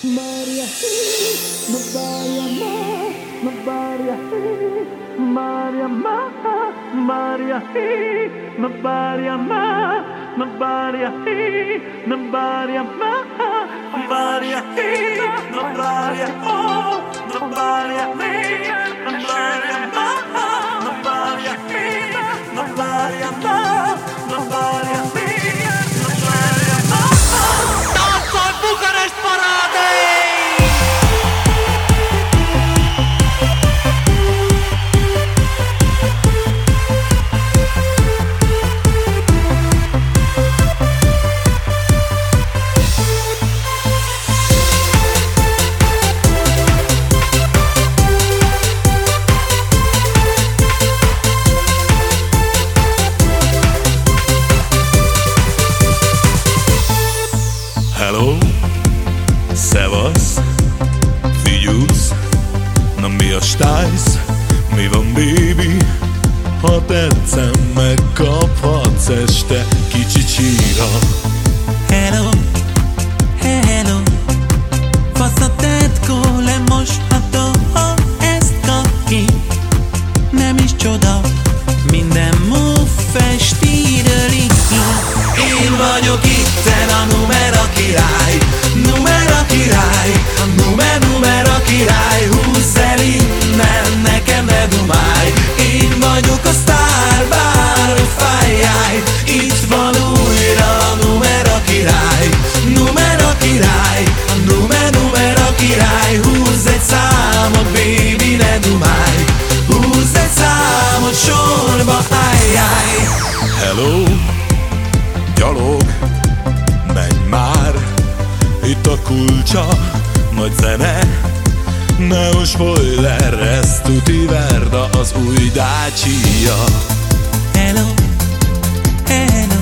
Maria, Maria, Maria, Maria, Maria, Maria, Maria, Maria, Maria, Maria, oh, Maria, Maria, Maria, Maria, Táncol Bukarest parádé! Hello, szevasz, figyelsz, na mi a stájsz, mi van baby? Ha tetszem, megkaphatsz este kicsi csíra. Hello, hello, fasz a tetkó, lemosható, ha ezt kap ki. Nem is csoda, minden move stírelik ki. Én vagyok itten a numera király, numera király, a numera király. Húzz el innen, nekem ne dumálj. Én vagyok a sztár, bár fájjáj. Itt van újra a numera király, numera király, a numera király. Húzz egy számot, baby, ne dumálj. Húzz egy számot, sorba álljálj. Hello, gyalog, menj már, itt a kulcsa, nagy zene. Neon spoiler, ez tuti Verda, az új Dacia. Hello, hello,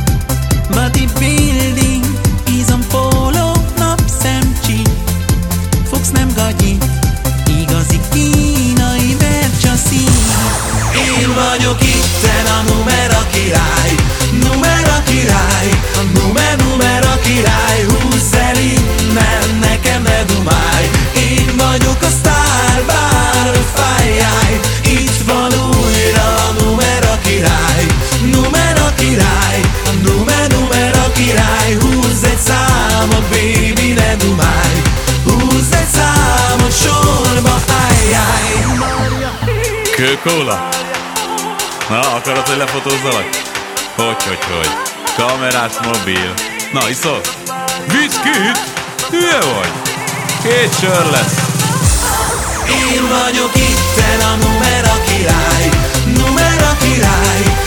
bodybuilding, izom póló, napszemcsi. Fogsz nem gagyi, igazi kínai vercsaszi. Én vagyok itten a numera király, numera király, a numera király. Húzz el innen, nekem ne dumálj. Én vagyok a sztár, bár fájjáj. Itt van újra a numera király, numera király, a numera király. Húzz egy számot, baby, ne dumálj. Húzz egy számot, sorba álljálj. Kőkóla? Na, akarod, hogy lefotózzalak? Hogy? Kamerás mobil. Na, iszol? Viszkit? Hülye vagy? 2 sör lesz. Én vagyok itten a numera király, numera király,